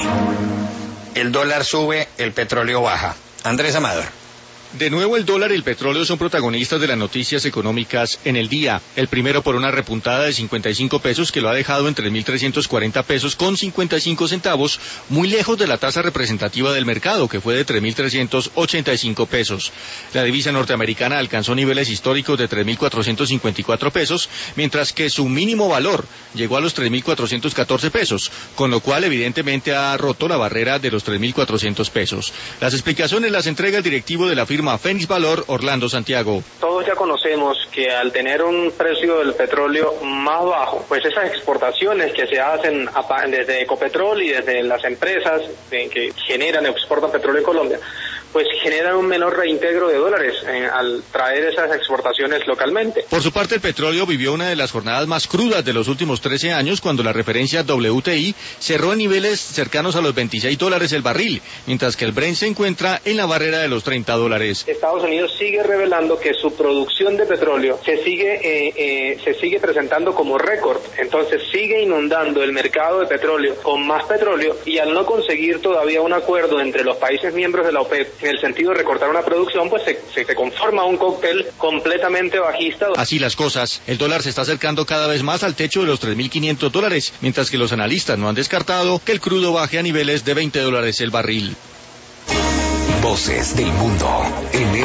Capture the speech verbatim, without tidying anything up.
El dólar sube, el petróleo baja. Andrés Amador. De nuevo el dólar y el petróleo son protagonistas de las noticias económicas en el día. El primero por una repuntada de cincuenta y cinco pesos que lo ha dejado en tres mil trescientos cuarenta pesos con cincuenta y cinco centavos, muy lejos de la tasa representativa del mercado que fue de tres mil trescientos ochenta y cinco pesos. La divisa norteamericana alcanzó niveles históricos de tres mil cuatrocientos cincuenta y cuatro pesos, mientras que su mínimo valor llegó a los tres mil cuatrocientos catorce pesos, con lo cual evidentemente ha roto la barrera de los tres mil cuatrocientos pesos. Las explicaciones las entrega el directivo de la firma Fénix Valor, Orlando Santiago. Todos ya conocemos que al tener un precio del petróleo más bajo, pues esas exportaciones que se hacen desde Ecopetrol y desde las empresas que generan o exportan petróleo en Colombia, pues generan un menor reintegro de dólares eh, al traer esas exportaciones localmente. Por su parte, el petróleo vivió una de las jornadas más crudas de los últimos trece años, cuando la referencia W T I cerró en niveles cercanos a los veintiséis dólares el barril, mientras que el Brent se encuentra en la barrera de los treinta dólares. Estados Unidos sigue revelando que su producción de petróleo se sigue eh, eh, se sigue presentando como récord, entonces sigue inundando el mercado de petróleo con más petróleo, y al no conseguir todavía un acuerdo entre los países miembros de la OPEP en el sentido de recortar una producción, pues se, se, se conforma un cóctel completamente bajista. Así las cosas, el dólar se está acercando cada vez más al techo de los tres mil quinientos dólares, mientras que los analistas no han descartado que el crudo baje a niveles de veinte dólares el barril. Voces del mundo en